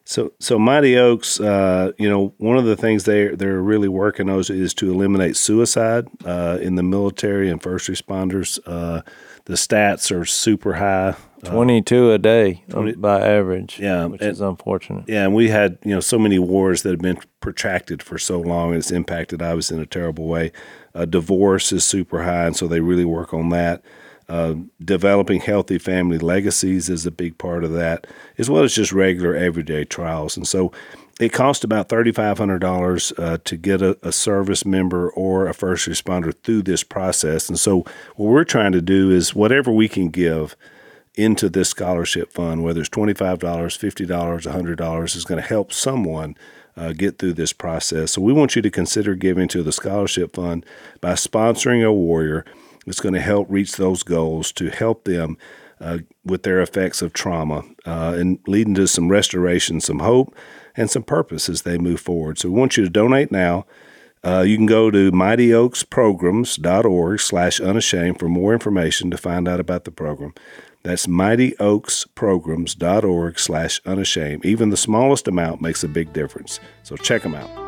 So Mighty Oaks, one of the things they're really working on is to eliminate suicide in the military and first responders. The stats are super high. 22 a day by average, Yeah, which is unfortunate. Yeah, and we had so many wars that have been protracted for so long, and it's impacted obviously in a terrible way. Divorce is super high, and so they really work on that. Developing healthy family legacies is a big part of that, as well as just regular everyday trials. And so it costs about $3,500 to get a service member or a first responder through this process. And so what we're trying to do is whatever we can give into this scholarship fund, whether it's $25, $50, $100, is going to help someone get through this process. So we want you to consider giving to the scholarship fund by sponsoring a warrior. It's going to help reach those goals to help them with their effects of trauma and leading to some restoration, some hope, and some purpose as they move forward. So we want you to donate now. You can go to mightyoaksprograms.org/unashamed for more information to find out about the program. That's mightyoaksprograms.org/unashamed. Even the smallest amount makes a big difference. So check them out.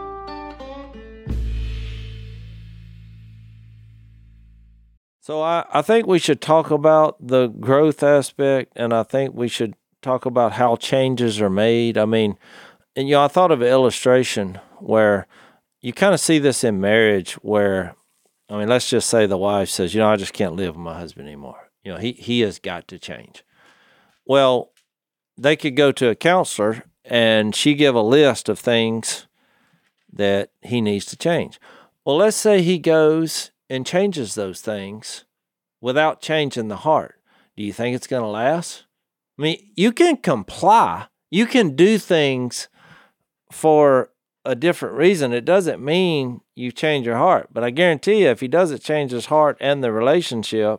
So I think we should talk about the growth aspect, and I think we should talk about how changes are made. I mean, and I thought of an illustration where you kind of see this in marriage where, let's just say the wife says, I just can't live with my husband anymore. He has got to change. Well, they could go to a counselor and she give a list of things that he needs to change. Well, let's say he goes and changes those things without changing the heart. Do you think it's going to last? You can comply. You can do things for a different reason. It doesn't mean you change your heart. But I guarantee you, if he doesn't change his heart and the relationship,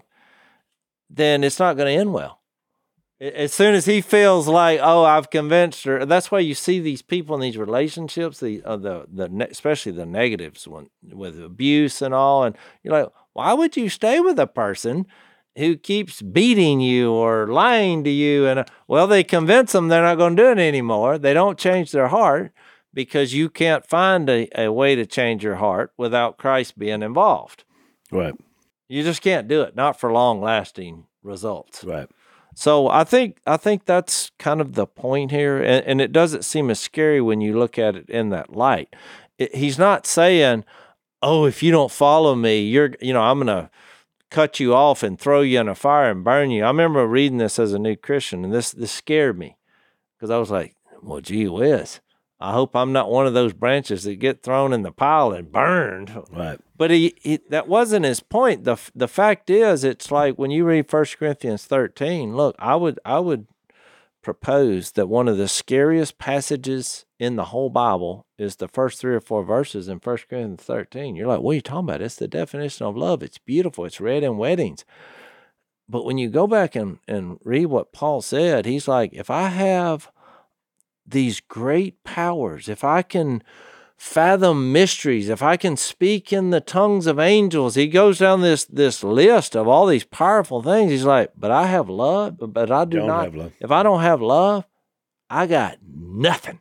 then it's not going to end well. As soon as he feels like, I've convinced her, that's why you see these people in these relationships, especially the negatives with abuse and all, and you're like, why would you stay with a person who keeps beating you or lying to you? And they convince them they're not going to do it anymore. They don't change their heart because you can't find a way to change your heart without Christ being involved. Right. You just can't do it, not for long-lasting results. Right. So I think that's kind of the point here, and it doesn't seem as scary when you look at it in that light. He's not saying, if you don't follow me, I'm going to cut you off and throw you in a fire and burn you. I remember reading this as a new Christian, and this scared me because I was like, well, gee whiz. I hope I'm not one of those branches that get thrown in the pile and burned. Right. But that wasn't his point. The fact is, it's like when you read 1 Corinthians 13, look, I would propose that one of the scariest passages in the whole Bible is the first 3 or 4 verses in 1 Corinthians 13. You're like, what are you talking about? It's the definition of love. It's beautiful. It's read in weddings. But when you go back and read what Paul said, he's like, if I have these great powers, if I can fathom mysteries, if I can speak in the tongues of angels, he goes down this list of all these powerful things. He's like, but I have love, but I do not have love. If I don't have love, I got nothing.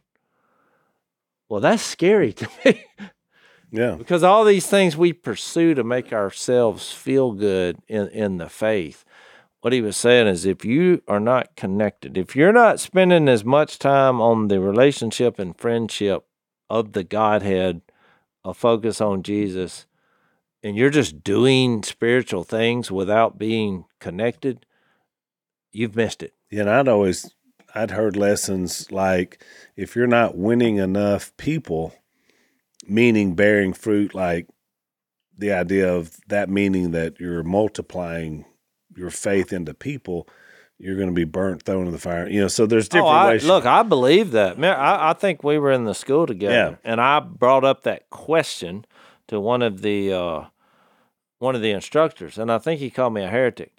Well, that's scary to me. Yeah. Because all these things we pursue to make ourselves feel good in the faith. What he was saying is if you are not connected, if you're not spending as much time on the relationship and friendship of the Godhead, a focus on Jesus, and you're just doing spiritual things without being connected, you've missed it. Yeah, and I'd heard lessons like if you're not winning enough people, meaning bearing fruit, like the idea of that meaning that you're multiplying your faith into people, you're going to be burnt, thrown in the fire. So there's different ways. Look, I believe that. Man, I think we were in the school together, and I brought up that question to one of the instructors, and I think he called me a heretic.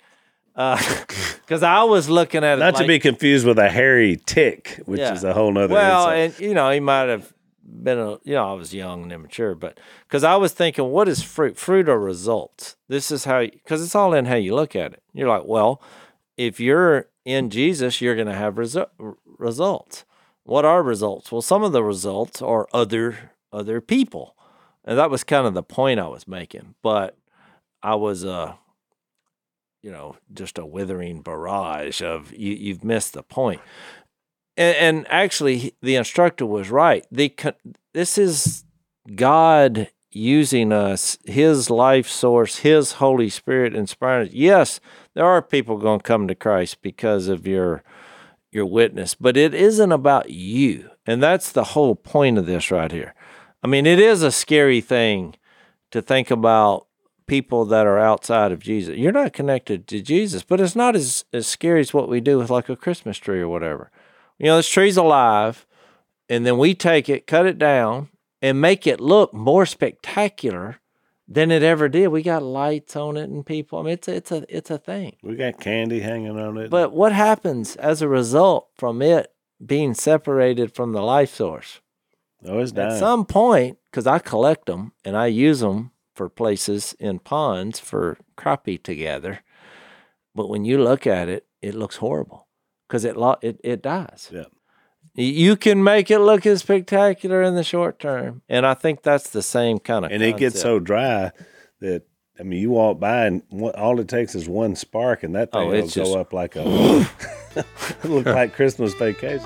Because I was looking at it not to be confused with a hairy tick, which is a whole nother insult. And he might have been I was young and immature, but because I was thinking, what is fruit? Fruit are results. This is how, because it's all in how you look at it. You're like, well, if you're in Jesus, you're going to have results. What are results? Well, some of the results are other people. And that was kind of the point I was making. But I was just a withering barrage of you've missed the point. And actually, the instructor was right. This is God using us, His life source, His Holy Spirit inspiring us. Yes, there are people going to come to Christ because of your witness, but it isn't about you. And that's the whole point of this right here. I mean, it is a scary thing to think about people that are outside of Jesus. You're not connected to Jesus, but it's not as scary as what we do with like a Christmas tree or whatever. This tree's alive, and then we take it, cut it down, and make it look more spectacular than it ever did. We got lights on it and people. I mean, it's a thing. We got candy hanging on it. But what happens as a result from it being separated from the life source? Oh, it's dying. At some point, because I collect them and I use them for places in ponds for crappie to gather. But when you look at it, it looks horrible because it dies. Yeah. You can make it look as spectacular in the short term, and I think that's the same kind of And concept. it gets so dry that, I mean, you walk by and all it takes is one spark, and that thing will go up like a look like Christmas Vacation.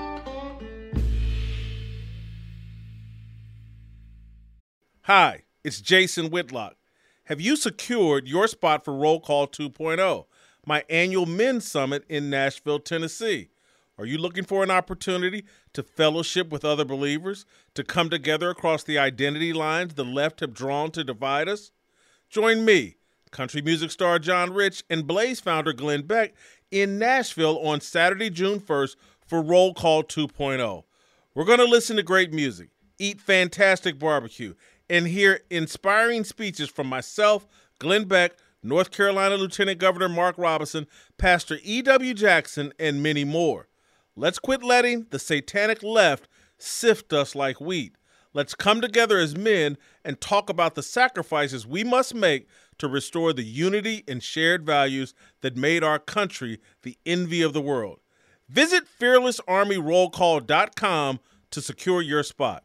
Hi, it's Jason Whitlock. Have you secured your spot for Roll Call 2.0, my annual men's summit in Nashville, Tennessee? Are you looking for an opportunity to fellowship with other believers, to come together across the identity lines the left have drawn to divide us? Join me, country music star John Rich, and Blaze founder Glenn Beck in Nashville on Saturday, June 1st for Roll Call 2.0. We're going to listen to great music, eat fantastic barbecue, and hear inspiring speeches from myself, Glenn Beck, North Carolina Lieutenant Governor Mark Robinson, Pastor E.W. Jackson, and many more. Let's quit letting the satanic left sift us like wheat. Let's come together as men and talk about the sacrifices we must make to restore the unity and shared values that made our country the envy of the world. Visit fearlessarmyrollcall.com to secure your spot.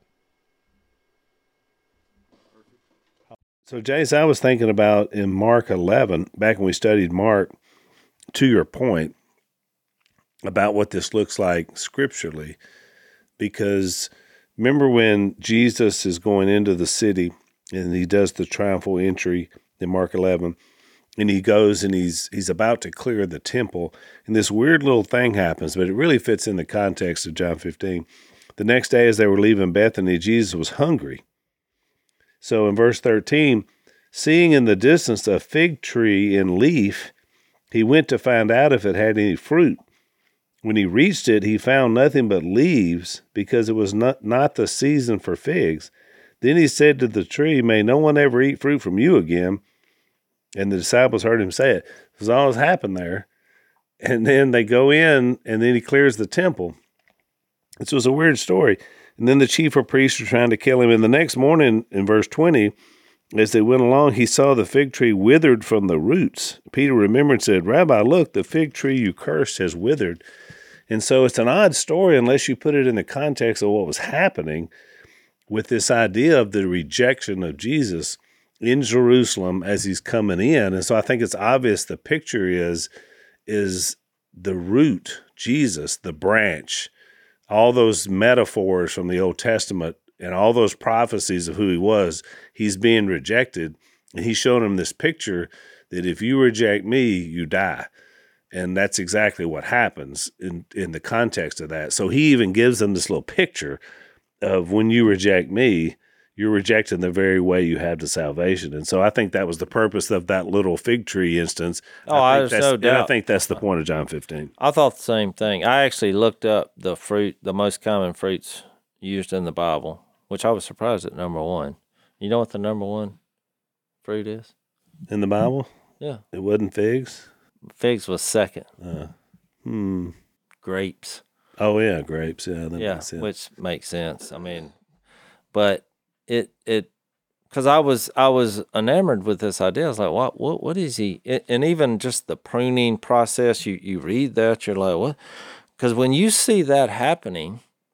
So, Jace, I was thinking about in Mark 11, back when we studied Mark, to your point, about what this looks like scripturally, because remember when Jesus is going into the city and he does the triumphal entry in Mark 11, and he goes and he's about to clear the temple, and this weird little thing happens, but it really fits in the context of John 15. The next day as they were leaving Bethany, Jesus was hungry. So in verse 13, seeing in the distance a fig tree in leaf, he went to find out if it had any fruit. When he reached it, he found nothing but leaves, because it was not the season for figs. Then he said to the tree, may no one ever eat fruit from you again. And the disciples heard him say it. This all has happened there. And then they go in, and then he clears the temple. This was a weird story. And then the chief of priests were trying to kill him. And the next morning, in verse 20, as they went along, he saw the fig tree withered from the roots. Peter remembered and said, Rabbi, look, the fig tree you cursed has withered. And so it's an odd story unless you put it in the context of what was happening with this idea of the rejection of Jesus in Jerusalem as he's coming in. And so I think it's obvious the picture is the root, Jesus, the branch, all those metaphors from the Old Testament and all those prophecies of who he was, he's being rejected. And he's showing him this picture that if you reject me, you die. And that's exactly what happens in the context of that. So he even gives them this little picture of when you reject me, you're rejecting the very way you have to salvation. And so I think that was the purpose of that little fig tree instance. There's no doubt. And I think that's the point of John 15. I thought the same thing. I actually looked up the most common fruits used in the Bible, which I was surprised at number one. You know what the number one fruit is? In the Bible? Yeah. It wasn't figs? Figs was second. Grapes. Oh, yeah, grapes. Yeah, that makes sense. Which makes sense. I mean, but it because I was enamored with this idea. I was like, what is he? And even just the pruning process, you read that, you're like, what? Because when you see that happening,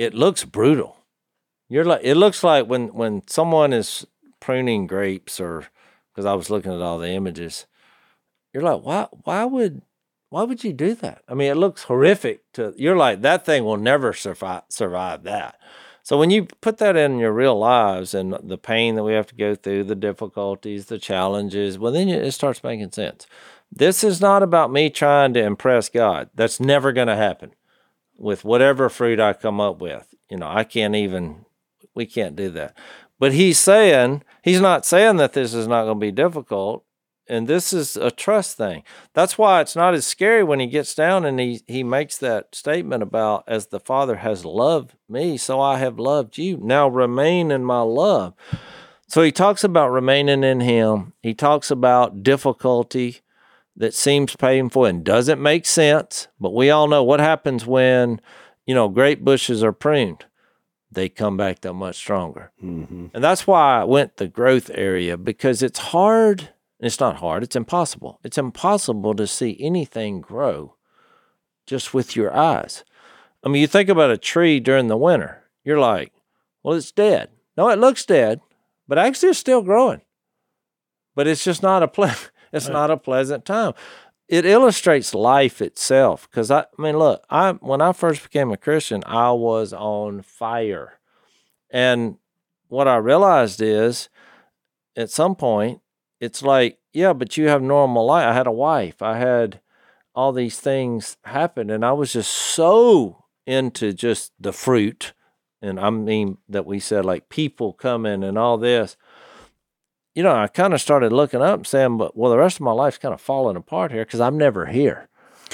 it looks brutal. It looks like when someone is pruning grapes, or because I was looking at all the images, you're like, why would you do that? I mean, it looks horrific. You're like, that thing will never survive that. So when you put that in your real lives and the pain that we have to go through, the difficulties, the challenges, well, then it starts making sense. This is not about me trying to impress God. That's never going to happen with whatever fruit I come up with. We can't do that. But he's not saying that this is not going to be difficult. And this is a trust thing. That's why it's not as scary when he gets down and he makes that statement about, as the Father has loved me, so I have loved you. Now remain in my love. So he talks about remaining in him. He talks about difficulty that seems painful and doesn't make sense. But we all know what happens when, grape bushes are pruned. They come back that much stronger. Mm-hmm. And that's why I went the growth area, because it's hard. It's not hard. It's impossible. It's impossible to see anything grow just with your eyes. I mean, you think about a tree during the winter. You're like, well, it's dead. No, it looks dead, but actually it's still growing. But it's just not not a pleasant time. It illustrates life itself. Because when I first became a Christian, I was on fire. And what I realized is, at some point, it's like, yeah, but you have normal life. I had a wife. I had all these things happen, and I was just so into just the fruit. And I mean that we said, like, people coming and all this. I kind of started looking up and saying, well, the rest of my life's kind of falling apart here because I'm never here.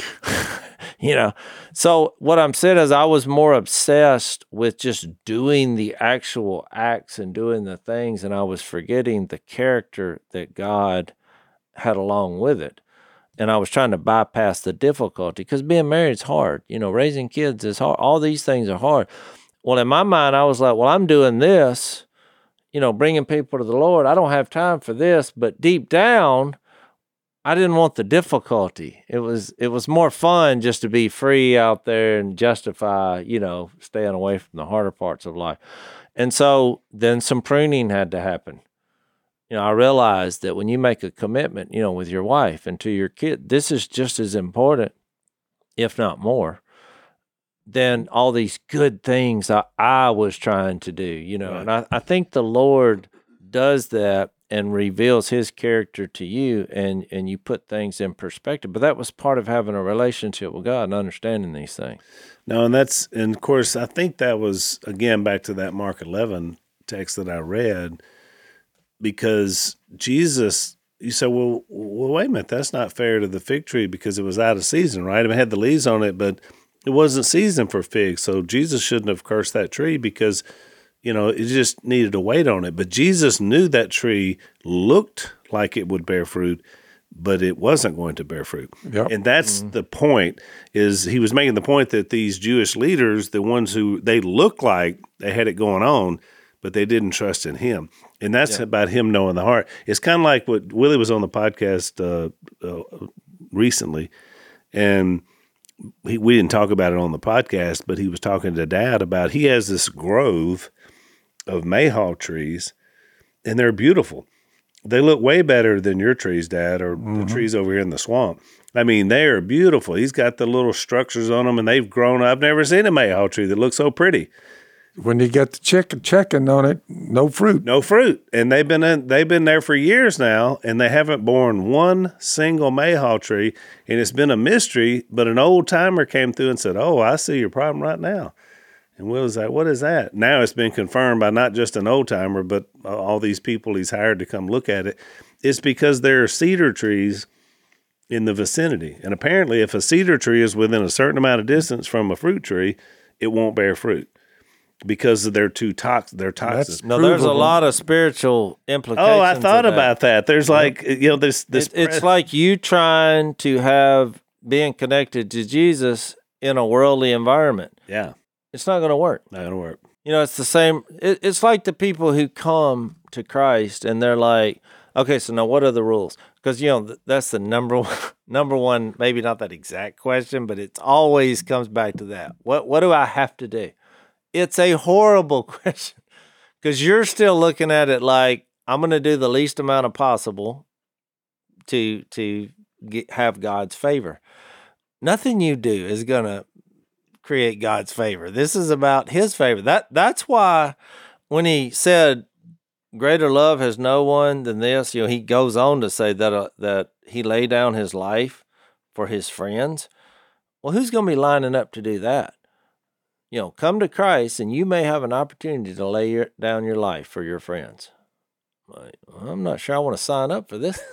So what I'm saying is I was more obsessed with just doing the actual acts and doing the things, and I was forgetting the character that God had along with it. And I was trying to bypass the difficulty, because being married is hard. Raising kids is hard. All these things are hard. Well, in my mind, I was like, well, I'm doing this, bringing people to the Lord. I don't have time for this. But deep down, I didn't want the difficulty. It was more fun just to be free out there and justify, staying away from the harder parts of life. And so then some pruning had to happen. I realized that when you make a commitment, with your wife and to your kid, this is just as important, if not more, than all these good things I was trying to do, Right. And I think the Lord does that and reveals his character to you, and you put things in perspective. But that was part of having a relationship with God and understanding these things. No, and of course, I think that was, again, back to that Mark 11 text that I read, because Jesus, you said, well, wait a minute, that's not fair to the fig tree because it was out of season, right? It had the leaves on it, but it wasn't season for figs. So Jesus shouldn't have cursed that tree because it just needed to wait on it. But Jesus knew that tree looked like it would bear fruit, but it wasn't going to bear fruit. Yep. And that's the point, is he was making the point that these Jewish leaders, the ones who they looked like they had it going on, but they didn't trust in him. And that's about him knowing the heart. It's kind of like what Willie was on the podcast recently, and we didn't talk about it on the podcast, but he was talking to Dad about, he has this grove of mayhaw trees, and they're beautiful. They look way better than your trees, Dad, or the trees over here in the swamp. I mean, they are beautiful. He's got the little structures on them, and they've grown. I've never seen a mayhaw tree that looks so pretty. When you get the checking on it, no fruit. No fruit. And they've been there for years now, and they haven't borne one single mayhaw tree, and it's been a mystery, but an old timer came through and said, oh, I see your problem right now. And Will was like, what is that? Now it's been confirmed by not just an old timer, but all these people he's hired to come look at it. It's because there are cedar trees in the vicinity. And apparently if a cedar tree is within a certain amount of distance from a fruit tree, it won't bear fruit because they're too toxic. They're toxic. No, there's a lot of spiritual implications. Oh, I thought about that. There's like, this. It's like you trying to being connected to Jesus in a worldly environment. Yeah. It's not going to work. Not going to work. It's the same. It's like the people who come to Christ and they're like, okay, so now what are the rules? Because, that's the number one, maybe not that exact question, but it always comes back to that. What do I have to do? it's a horrible question because you're still looking at it like I'm going to do the least amount of possible to have God's favor. Nothing you do is going to create God's favor. This is about his favor. That's why when he said greater love has no one than this, he goes on to say that he laid down his life for his friends. Well, who's going to be lining up to do that? Come to Christ and you may have an opportunity to lay down your life for your friends. Like, I'm not sure I want to sign up for this.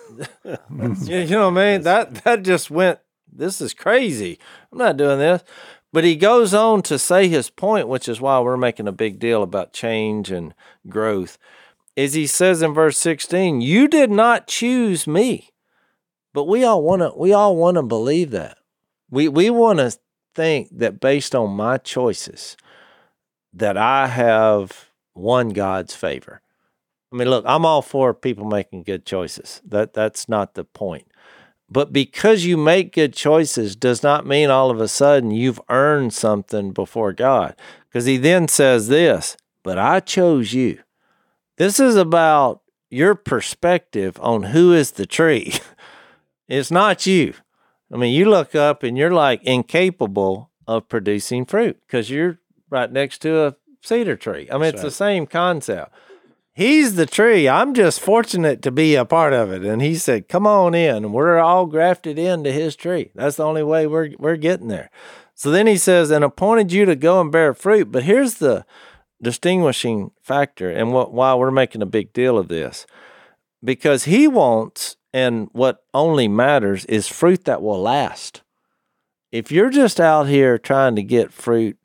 You know what I mean? That just went, this is crazy. I'm not doing this. But he goes on to say his point, which is why we're making a big deal about change and growth, is he says in verse 16, you did not choose me. But we all want to believe that. We want to think that based on my choices that I have won God's favor. I mean, look, I'm all for people making good choices. That's not the point. But because you make good choices does not mean all of a sudden you've earned something before God. Because he then says this, but I chose you. This is about your perspective on who is the tree. It's not you. I mean, you look up and you're like incapable of producing fruit because you're right next to a cedar tree. I mean, it's the same concept. He's the tree. I'm just fortunate to be a part of it. And he said, come on in. We're all grafted into his tree. That's the only way we're getting there. So then he says, and appointed you to go and bear fruit. But here's the distinguishing factor and why we're making a big deal of this. Because he wants, and what only matters, is fruit that will last. If you're just out here trying to get fruit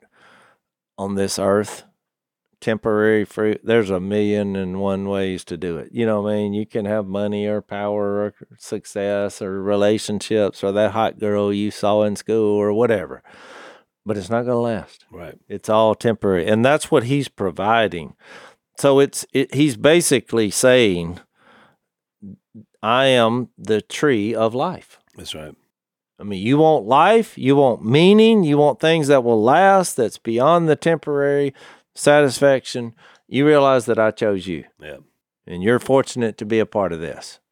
on this earth, temporary fruit, there's 1,000,001 ways to do it. You know what I mean? You can have money or power or success or relationships or that hot girl you saw in school or whatever. But it's not going to last. Right. It's all temporary. And that's what he's providing. So he's basically saying, I am the tree of life. That's right. I mean, you want life, you want meaning, you want things that will last, that's beyond the temporary satisfaction. You realize that I chose you. Yeah. And you're fortunate to be a part of this.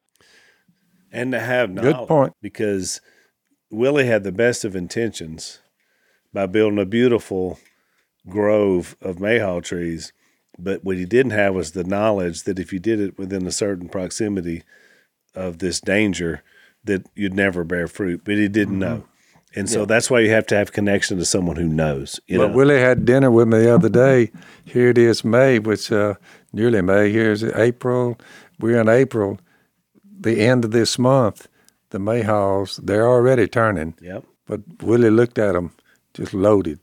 And to have knowledge. Good point. Because Willie had the best of intentions by building a beautiful grove of mayhaw trees. But what he didn't have was the knowledge that if you did it within a certain proximity of this danger, that you'd never bear fruit. But he didn't know. And so that's why you have to have connection to someone who knows. But Willie had dinner with me the other day. Here it is May, which nearly May. Here's April. We're in April. The end of this month, the mayhaws, they're already turning. Yep. But Willie looked at them, just loaded.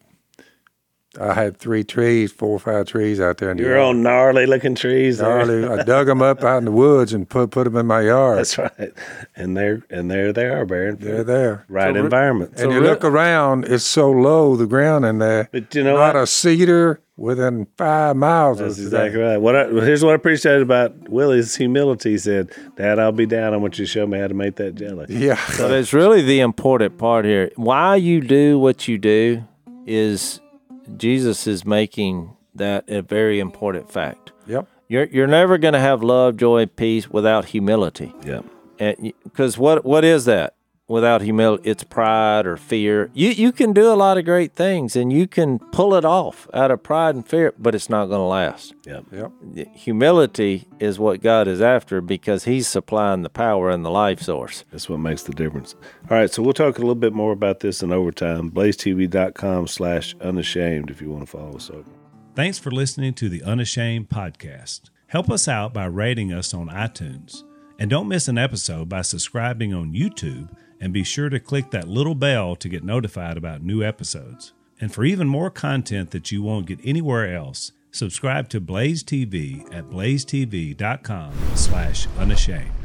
I had 4 or 5 trees out there in the Your yard. own gnarly-looking trees. Gnarly. I dug them up out in the woods and put them in my yard. That's right. And there they are bearing fruit. They're there. Right environment. And you look around, it's so low, the ground in there. But you know not what? a cedar within 5 miles. That's exactly right. Here's what I appreciated about Willie's humility. He said, Dad, I'll be down. I want you to show me how to make that jelly. Yeah. But it's really the important part here. Why you do what you do is Jesus is making that a very important fact. Yep. You're never going to have love, joy, peace without humility. Yeah. Because what is that? Without humility, it's pride or fear. You can do a lot of great things, and you can pull it off out of pride and fear, but it's not going to last. Yep. Humility is what God is after because he's supplying the power and the life source. That's what makes the difference. All right, so we'll talk a little bit more about this in overtime. BlazeTV.com/unashamed if you want to follow us over. Thanks for listening to the Unashamed podcast. Help us out by rating us on iTunes. And don't miss an episode by subscribing on YouTube, and be sure to click that little bell to get notified about new episodes. And for even more content that you won't get anywhere else, subscribe to Blaze TV at blazetv.com/unashamed.